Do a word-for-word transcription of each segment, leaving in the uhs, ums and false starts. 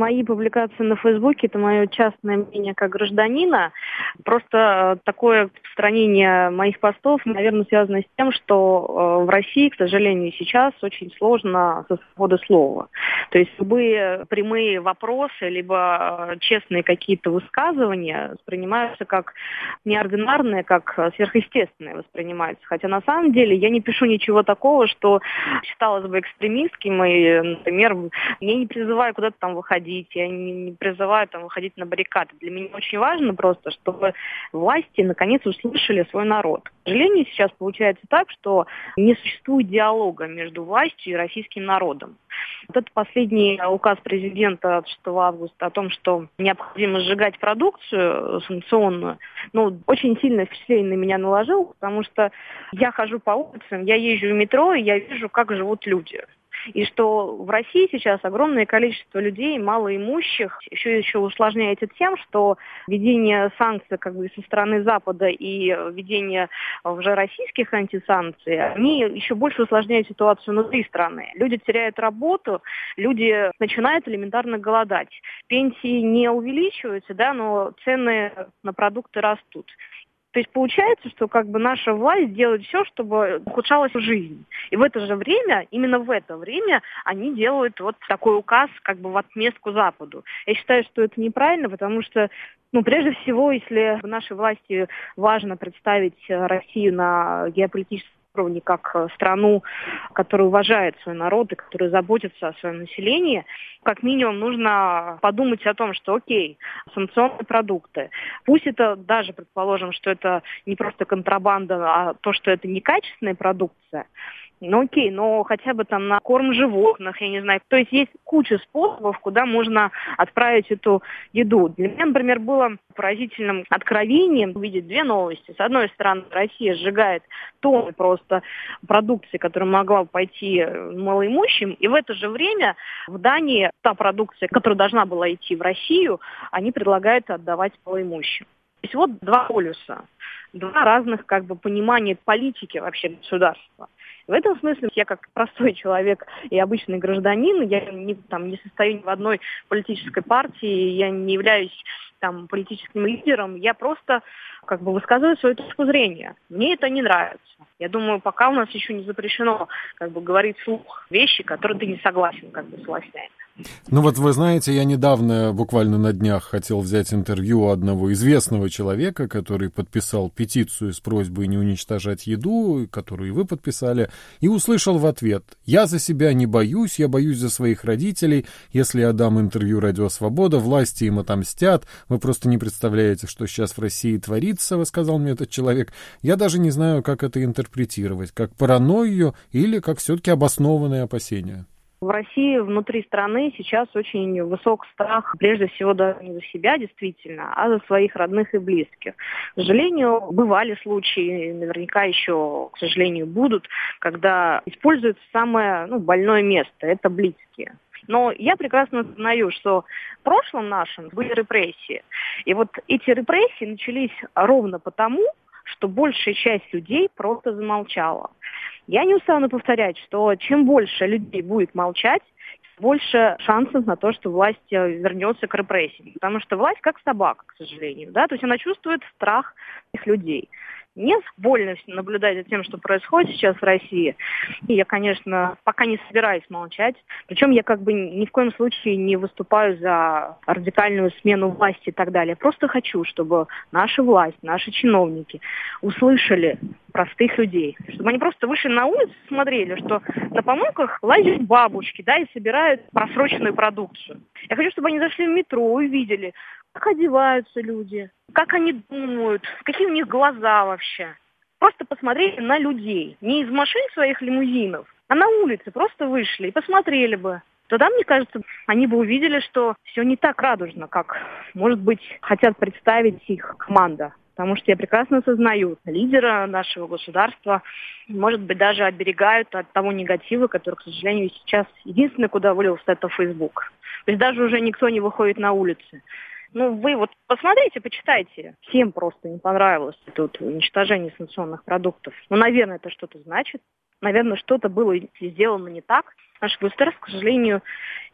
мои публикации на Фейсбуке – это мое частное мнение как гражданина. Просто такое распространение моих постов, наверное, связано с тем, что в России, к сожалению, сейчас очень сложно со свободой слова. То есть любые прямые вопросы, либо честные какие-то высказывания воспринимаются как неординарные, как сверхъестественные воспринимаются. Хотя на самом деле я не пишу ничего такого, что считалось бы экстремистским, и, например, я не призываю куда-то там выходить, я не, не призываю там выходить на баррикады. Для меня очень важно просто, чтобы власти наконец услышали свой народ. К сожалению, сейчас получается так, что не существует диалога между властью и российским народом. Вот этот последний указ президента от шестого августа о том, что необходимо сжигать продукцию санкционную, ну, очень сильное впечатление на меня наложил, потому что я хожу по улицам, я езжу в метро, и я вижу, как живут люди. И что в России сейчас огромное количество людей, малоимущих, еще еще усложняется тем, что введение санкций как бы со стороны Запада и введение уже российских антисанкций, они еще больше усложняют ситуацию внутри страны. Люди теряют работу, люди начинают элементарно голодать. Пенсии не увеличиваются, да, но цены на продукты растут. То есть получается, что как бы наша власть делает все, чтобы ухудшалась жизнь. И в это же время, именно в это время, они делают вот такой указ как бы в отместку Западу. Я считаю, что это неправильно, потому что, ну, прежде всего, если нашей власти важно представить Россию на геополитическом уровне как страну, которая уважает свой народ и которая заботится о своем населении, как минимум нужно подумать о том, что окей, санкционные продукты, пусть это даже, предположим, что это не просто контрабанда, а то, что это некачественная продукция, ну окей, но хотя бы там на корм животных, я не знаю. То есть есть куча способов, куда можно отправить эту еду. Для меня, например, было поразительным откровением увидеть две новости. С одной стороны, Россия сжигает тонны просто продукции, которая могла бы пойти малоимущим, и в это же время в Дании та продукция, которая должна была идти в Россию, они предлагают отдавать малоимущим. То есть вот два полюса, два разных как бы понимания политики вообще государства. В этом смысле я как простой человек и обычный гражданин, я не, там, не состою ни в одной политической партии, я не являюсь там, политическим лидером, я просто как бы высказываю свою точку зрения. Мне это не нравится. Я думаю, пока у нас еще не запрещено как бы говорить вслух вещи, которые ты не согласен как бы с властями. Ну вот вы знаете, я недавно, буквально на днях, хотел взять интервью у одного известного человека, который подписал петицию с просьбой не уничтожать еду, которую и вы подписали, и услышал в ответ: «Я за себя не боюсь, я боюсь за своих родителей. Если я дам интервью «Радио Свобода», власти им отомстят. Вы просто не представляете, что сейчас в России творится», — сказал мне этот человек. Я даже не знаю, как это интерпретировать, как паранойю или как все-таки обоснованные опасения. В России внутри страны сейчас очень высок страх, прежде всего, даже не за себя, действительно, а за своих родных и близких. К сожалению, бывали случаи, наверняка еще, к сожалению, будут, когда используется самое ну, больное место – это близкие. Но я прекрасно знаю, что в прошлом нашем были репрессии. И вот эти репрессии начались ровно потому, что большая часть людей просто замолчала. Я не устану повторять, что чем больше людей будет молчать, больше шансов на то, что власть вернется к репрессиям. Потому что власть как собака, к сожалению. Да? То есть она чувствует страх этих людей. Мне больно наблюдать за тем, что происходит сейчас в России. И я, конечно, пока не собираюсь молчать. Причем я как бы ни в коем случае не выступаю за радикальную смену власти и так далее. Я просто хочу, чтобы наша власть, наши чиновники услышали простых людей. Чтобы они просто вышли на улицу и смотрели, что на помойках лазят бабушки, да, и собирают просроченную продукцию. Я хочу, чтобы они зашли в метро, увидели, как одеваются люди, как они думают, какие у них глаза вообще. Просто посмотрели на людей. Не из машин своих лимузинов, а на улице просто вышли и посмотрели бы. Тогда, мне кажется, они бы увидели, что все не так радужно, как, может быть, хотят представить их команда. Потому что я прекрасно осознаю, лидера нашего государства, может быть, даже оберегают от того негатива, который, к сожалению, сейчас единственное, куда вылился, это Facebook. То есть даже уже никто не выходит на улицы. Ну, вы вот посмотрите, почитайте. Всем просто не понравилось это вот уничтожение санкционных продуктов. Ну, наверное, это что-то значит. Наверное, что-то было сделано не так. Наше государство, к сожалению,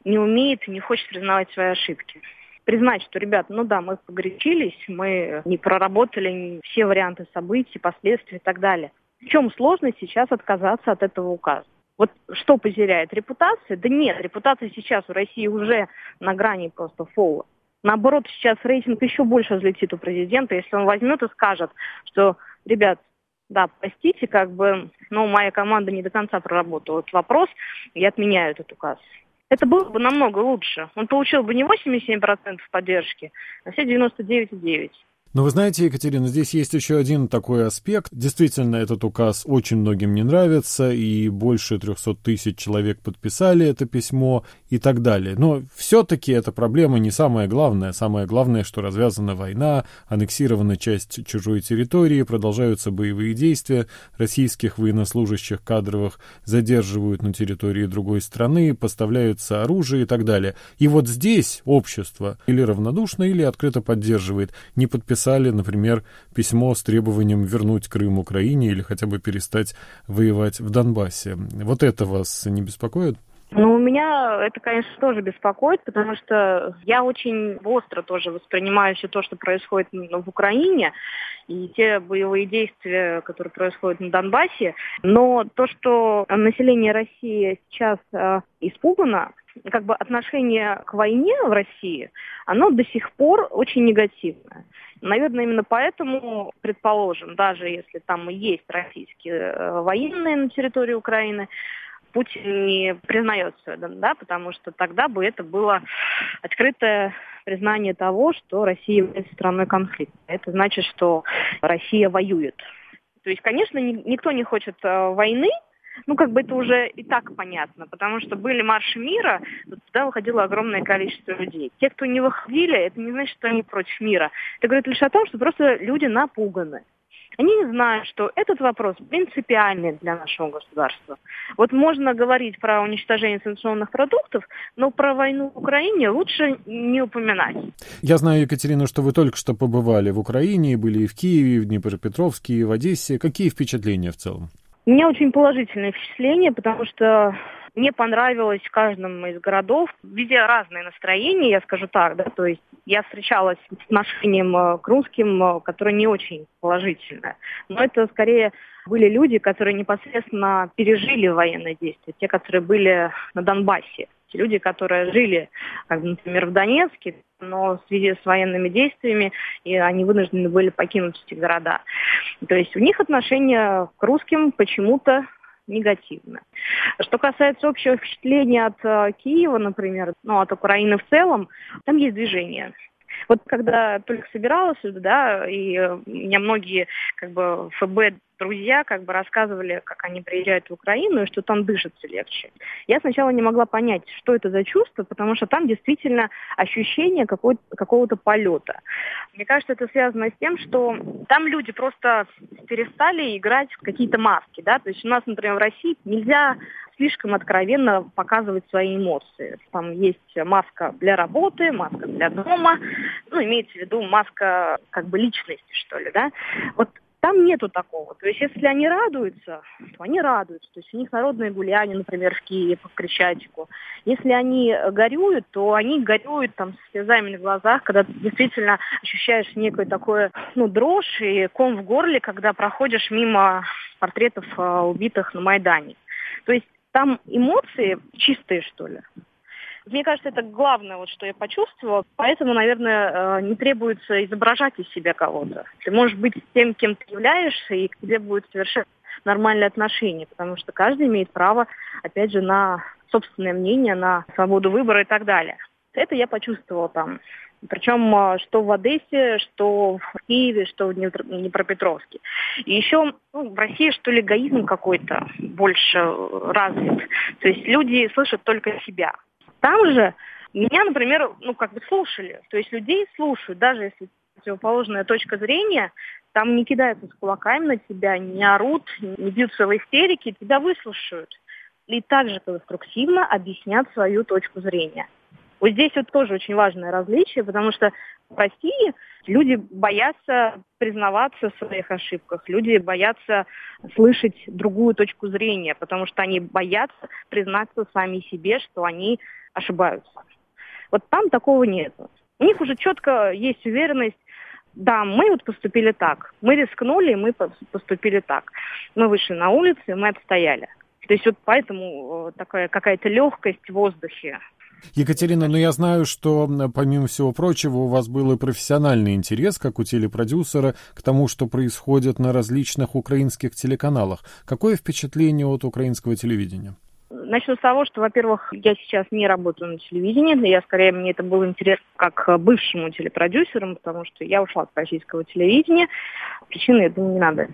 не умеет и не хочет признавать свои ошибки. Признать, что, ребят, ну да, мы погорячились, мы не проработали все варианты событий, последствий и так далее. В чем сложность сейчас отказаться от этого указа? Вот что потеряет? Репутация? Да нет, репутация сейчас у России уже на грани просто фола. Наоборот, сейчас рейтинг еще больше взлетит у президента, если он возьмет и скажет, что, ребят, да, простите, как бы, но моя команда не до конца проработала этот вопрос, я отменяю этот указ. Это было бы намного лучше. Он получил бы не восемьдесят семь процентов поддержки, а все девяносто девять целых девять десятых. Но вы знаете, Екатерина, здесь есть еще один такой аспект. Действительно, этот указ очень многим не нравится, и больше трехсот тысяч человек подписали это письмо и так далее. Но все-таки эта проблема не самая главная. Самое главное, что развязана война, аннексирована часть чужой территории, продолжаются боевые действия, российских военнослужащих кадровых задерживают на территории другой страны, поставляются оружие и так далее. И вот здесь общество или равнодушно, или открыто поддерживает, не подписывает, например, письмо с требованием вернуть Крым Украине или хотя бы перестать воевать в Донбассе. Вот это вас не беспокоит? Ну, меня это, конечно, тоже беспокоит, потому что я очень остро тоже воспринимаю все то, что происходит в Украине, и те боевые действия, которые происходят на Донбассе. Но то, что население России сейчас э, испугано, как бы отношение к войне в России, оно до сих пор очень негативное. Наверное, именно поэтому, предположим, даже если там и есть российские э, военные на территории Украины, Путин не признается, да, потому что тогда бы это было открытое признание того, что Россия является страной конфликта. Это значит, что Россия воюет. То есть, конечно, ни, никто не хочет э, войны. Ну, как бы это уже и так понятно, потому что были марши мира, туда выходило огромное количество людей. Те, кто не выходили, это не значит, что они против мира. Это говорит лишь о том, что просто люди напуганы. Они не знают, что этот вопрос принципиальный для нашего государства. Вот можно говорить про уничтожение санкционных продуктов, но про войну в Украине лучше не упоминать. Я знаю, Екатерина, что вы только что побывали в Украине, были и в Киеве, и в Днепропетровске, и в Одессе. Какие впечатления в целом? У меня очень положительное впечатление, потому что мне понравилось в каждом из городов. Везде разные настроения, я скажу так, да, то есть я встречалась с отношением к русским, которое не очень положительное. Но это скорее были люди, которые непосредственно пережили военные действия, те, которые были на Донбассе. Те люди, которые жили, как, например, в Донецке, но в связи с военными действиями и они вынуждены были покинуть эти города. То есть у них отношение к русским почему-то негативно. Что касается общего впечатления от э, Киева, например, ну, от Украины в целом, там есть движение. Вот когда только собиралась сюда, да, и у меня многие, как бы, ФБ друзья, как бы, рассказывали, как они приезжают в Украину и что там дышится легче. Я сначала не могла понять, что это за чувство, потому что там действительно ощущение какого-то полета. Мне кажется, это связано с тем, что там люди просто перестали играть в какие-то маски, да, то есть у нас, например, в России нельзя слишком откровенно показывать свои эмоции. Там есть маска для работы, маска для дома, ну, имеется в виду маска, как бы, личности, что ли, да. Вот там нету такого. То есть, если они радуются, то они радуются. То есть, у них народные гуляния, например, в Киеве по Крещатику. Если они горюют, то они горюют там с слезами на глазах, когда ты действительно ощущаешь некое такое, ну, дрожь и ком в горле, когда проходишь мимо портретов а, убитых на Майдане. То есть, там эмоции чистые, что ли. Мне кажется, это главное, вот, что я почувствовала. Поэтому, наверное, не требуется изображать из себя кого-то. Ты можешь быть тем, кем ты являешься, и к тебе будет совершенно нормальное отношение, потому что каждый имеет право, опять же, на собственное мнение, на свободу выбора и так далее. Это я почувствовала там. Причем что в Одессе, что в Киеве, что в Днепропетровске. И еще, ну, в России, что ли, эгоизм какой-то больше развит. То есть люди слышат только себя. Там же меня, например, ну, как бы слушали. То есть людей слушают, даже если противоположная точка зрения, там не кидаются с кулаками на тебя, не орут, не бьются в истерике, тебя выслушают. И также конструктивно объяснят свою точку зрения. Вот здесь вот тоже очень важное различие, потому что в России люди боятся признаваться в своих ошибках, люди боятся слышать другую точку зрения, потому что они боятся признаться сами себе, что они ошибаются. Вот там такого нет. У них уже четко есть уверенность, да, мы вот поступили так, мы рискнули, мы поступили так. Мы вышли на улицу, мы отстояли. То есть вот поэтому такая какая-то легкость в воздухе. Екатерина, ну я знаю, что, помимо всего прочего, у вас был и профессиональный интерес, как у телепродюсера, к тому, что происходит на различных украинских телеканалах. Какое впечатление от украинского телевидения? Начну с того, что, во-первых, я сейчас не работаю на телевидении, я, скорее, мне это был интерес как бывшему телепродюсеру, потому что я ушла с российского телевидения, причины этого не надо.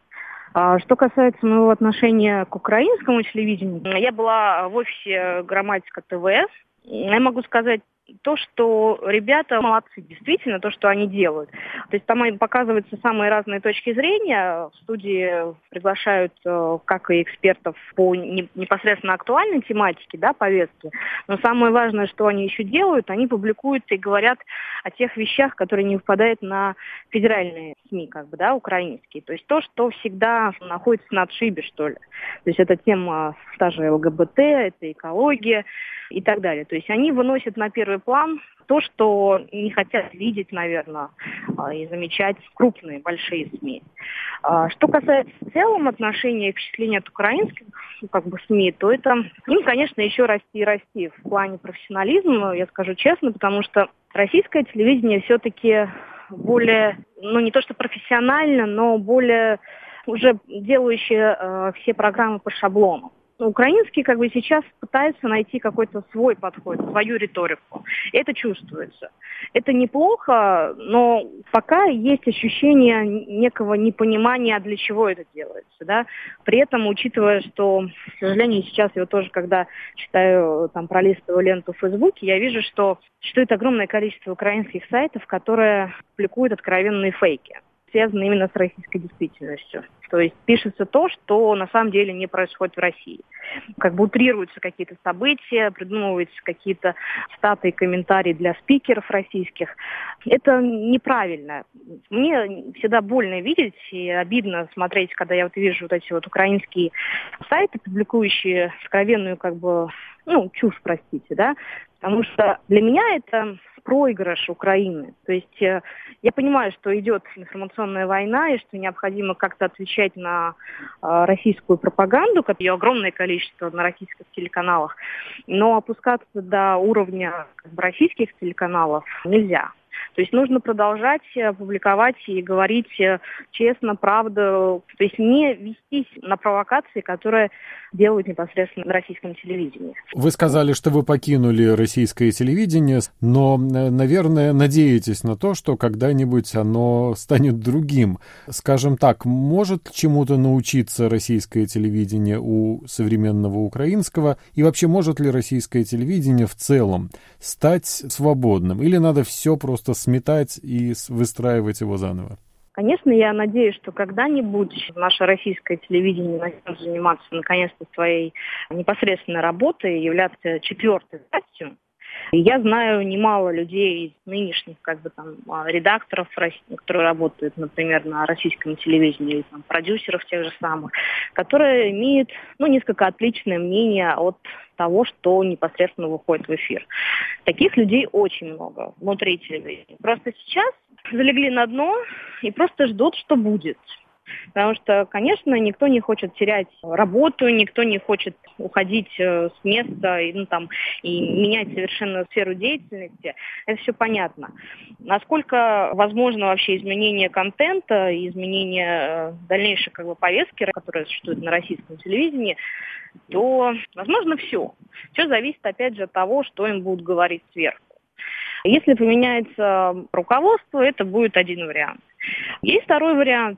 Что касается моего отношения к украинскому телевидению, я была в офисе Громадика ТВ. Я могу сказать то, что ребята молодцы, действительно, то, что они делают. То есть там показываются самые разные точки зрения. В студии приглашают как и экспертов по непосредственно актуальной тематике, да, повестки. Но самое важное, что они еще делают, они публикуют и говорят о тех вещах, которые не выпадают на федеральные СМИ, как бы, да, украинские. То есть то, что всегда находится на отшибе, что ли. То есть это тема даже ЛГБТ, это экология и так далее. То есть они выносят на первый план то, что не хотят видеть, наверное, и замечать крупные, большие СМИ. Что касается в целом отношения и впечатления от украинских, как бы, СМИ, то это, им, конечно, еще расти и расти в плане профессионализма, я скажу честно, потому что российское телевидение все-таки более, ну не то что профессионально, но более уже делающие э, все программы по шаблону. Украинские как бы сейчас пытаются найти какой-то свой подход, свою риторику. Это чувствуется. Это неплохо, но пока есть ощущение некого непонимания, для чего это делается. Да? При этом, учитывая, что, к сожалению, сейчас я тоже, когда читаю, там, пролистываю ленту в Фейсбуке, я вижу, что существует огромное количество украинских сайтов, которые публикуют откровенные фейки, связаны именно с российской действительностью. То есть пишется то, что на самом деле не происходит в России. Как бы утрируются какие-то события, придумываются какие-то статы и комментарии для спикеров российских. Это неправильно. Мне всегда больно видеть и обидно смотреть, когда я вот вижу вот эти вот украинские сайты, публикующие откровенную, как бы, ну, чушь, простите, да, потому что для меня это проигрыш Украины. То есть э, я понимаю, что идет информационная война и что необходимо как-то отвечать на э, российскую пропаганду, как ее огромное количество на российских телеканалах, но опускаться до уровня, как бы, российских телеканалов нельзя. То есть нужно продолжать публиковать и говорить честно, правду, то есть не вестись на провокации, которые делают непосредственно на российском телевидении. Вы сказали, что вы покинули российское телевидение, но, наверное, надеетесь на то, что когда-нибудь оно станет другим. Скажем так, может чему-то научиться российское телевидение у современного украинского? И вообще, может ли российское телевидение в целом стать свободным? Или надо все просто сметать и выстраивать его заново? Конечно, я надеюсь, что когда-нибудь наше российское телевидение начнет заниматься наконец-то своей непосредственной работой, являться четвертой властью. И я знаю немало людей из нынешних, как бы, там, редакторов, которые работают, например, на российском телевидении, или там, продюсеров тех же самых, которые имеют, ну, несколько отличное мнение от того, что непосредственно выходит в эфир. Таких людей очень много внутри телевидения. Просто сейчас залегли на дно и просто ждут, что будет. Потому что, конечно, никто не хочет терять работу, никто не хочет уходить с места и, ну, там, и менять совершенно сферу деятельности. Это все понятно. Насколько возможно вообще изменение контента, изменение дальнейшей, как бы, повестки, которая существует на российском телевидении, то возможно все. Все зависит, опять же, от того, что им будут говорить сверху. Если поменяется руководство, это будет один вариант. Есть второй вариант,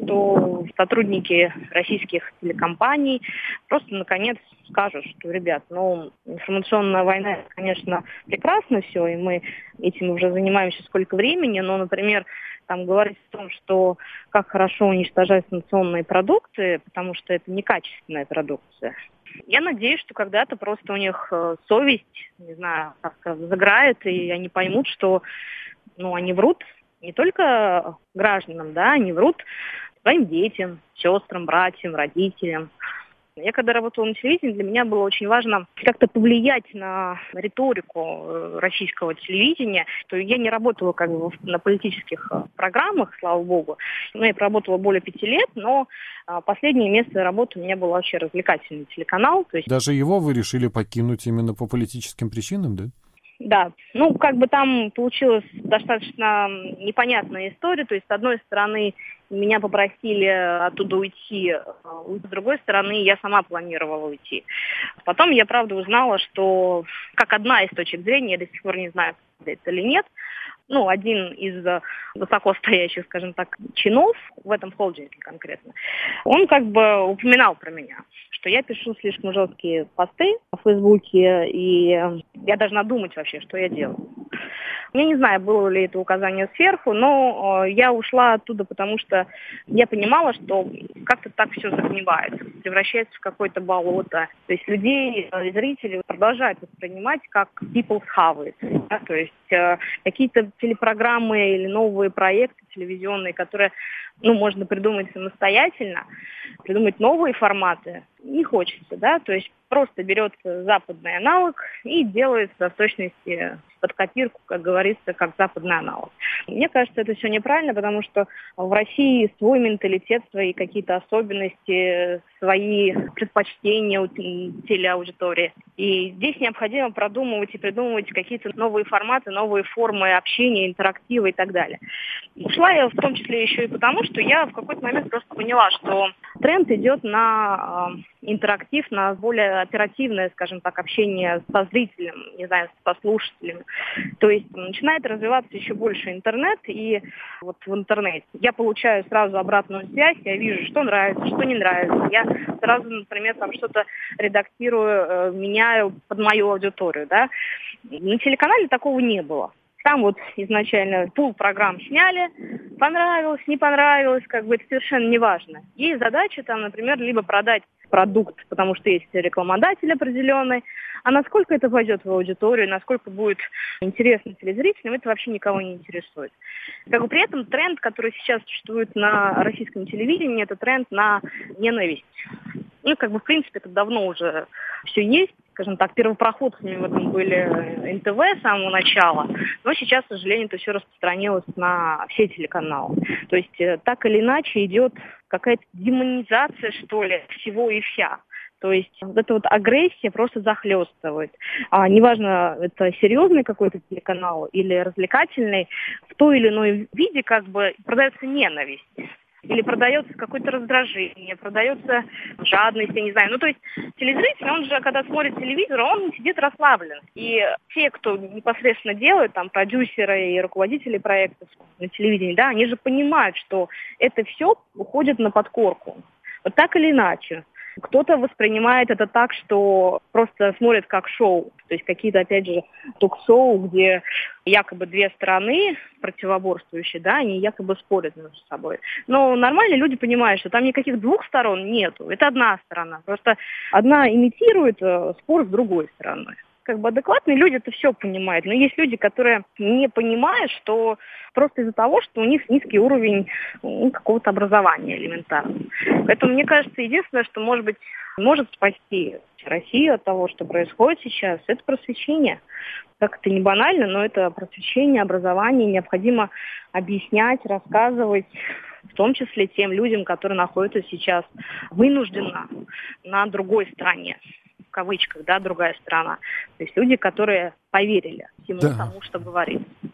что сотрудники российских телекомпаний просто наконец скажут, что, ребят, ну, информационная война, конечно, прекрасно все, и мы этим уже занимаемся сколько времени, но, например, там говорить о том, что как хорошо уничтожать санкционные продукты, потому что это некачественная продукция. Я надеюсь, что когда-то просто у них совесть, не знаю, как заграет, и они поймут, что, ну, они врут не только гражданам, да, они врут своим детям, сестрам, братьям, родителям. Я когда работала на телевидении, для меня было очень важно как-то повлиять на риторику российского телевидения. То есть я не работала как бы на политических программах, слава богу. Но я проработала более пяти лет, но последнее место работы у меня был вообще развлекательный телеканал. То есть... Даже его вы решили покинуть именно по политическим причинам, да? Да, ну, как бы там получилась достаточно непонятная история, то есть, с одной стороны, меня попросили оттуда уйти, с другой стороны, я сама планировала уйти. Потом я, правда, узнала, что, как одна из точек зрения, я до сих пор не знаю, это или нет, ну, один из высокостоящих, скажем так, чинов в этом холдинге конкретно, он как бы упоминал про меня, что я пишу слишком жесткие посты в Фейсбуке, и я должна думать вообще, что я делаю. Я не знаю, было ли это указание сверху, но я ушла оттуда, потому что я понимала, что как-то так все загнивает, превращается в какое-то болото. То есть людей, зрители продолжают воспринимать как people's хавает. Да? То есть э, какие-то телепрограммы или новые проекты телевизионные, которые, ну, можно придумать самостоятельно, придумать новые форматы, не хочется, да, то есть просто берется западный аналог и делается в точности под копирку, как говорится, как западный аналог. Мне кажется, это все неправильно, потому что в России свой менталитет, свои какие-то особенности, свои предпочтения у телеаудитории. И здесь необходимо продумывать и придумывать какие-то новые форматы, новые формы общения, интерактива и так далее. Ушла я в том числе еще и потому, что я в какой-то момент просто поняла, что тренд идет на э, интерактив, на более оперативное, скажем так, общение со зрителем, не знаю, со слушателями. То есть начинает развиваться еще больше интернет, и вот в интернете я получаю сразу обратную связь, я вижу, что нравится, что не нравится. Я сразу, например, там что-то редактирую, э, меняю под мою аудиторию, да. На телеканале такого не было. Там вот изначально пул программ сняли, понравилось, не понравилось, как бы это совершенно не важно. Есть задача там, например, либо продать продукт, потому что есть рекламодатель определенный, а насколько это пойдет в аудиторию, насколько будет интересно телезрителям, это вообще никого не интересует. Как бы при этом тренд, который сейчас существует на российском телевидении, это тренд на ненависть. Ну, как бы, в принципе, это давно уже все есть. Скажем так, первопроходцами в этом были эн тэ вэ с самого начала, но сейчас, к сожалению, это все распространилось на все телеканалы. То есть так или иначе идет какая-то демонизация, что ли, всего и вся. То есть вот эта вот агрессия просто захлестывает. А, неважно, это серьезный какой-то телеканал или развлекательный, в той или иной виде как бы продается ненависть. Или продается какое-то раздражение, продается жадность, я не знаю. Ну, то есть телезритель, он же, когда смотрит телевизор, он сидит расслаблен. И те, кто непосредственно делают, там, продюсеры и руководители проектов на телевидении, да, они же понимают, что это все уходит на подкорку. Вот так или иначе. Кто-то воспринимает это так, что просто смотрит как шоу. То есть какие-то, опять же, ток-шоу, где якобы две стороны противоборствующие, да, они якобы спорят между собой. Но нормальные люди понимают, что там никаких двух сторон нету. Это одна сторона. Просто одна имитирует э, спор с другой стороной. Как бы адекватные люди это все понимают. Но есть люди, которые не понимают, что просто из-за того, что у них низкий уровень ну, какого-то образования элементарно. Поэтому мне кажется, единственное, что может быть может спасти Россию от того, что происходит сейчас, это просвещение. Как это не банально, но это просвещение, образование. Необходимо объяснять, рассказывать, в том числе тем людям, которые находятся сейчас вынужденно на другой стороне. В кавычках, да, другая страна. То есть люди, которые поверили всему да. тому, что говорит.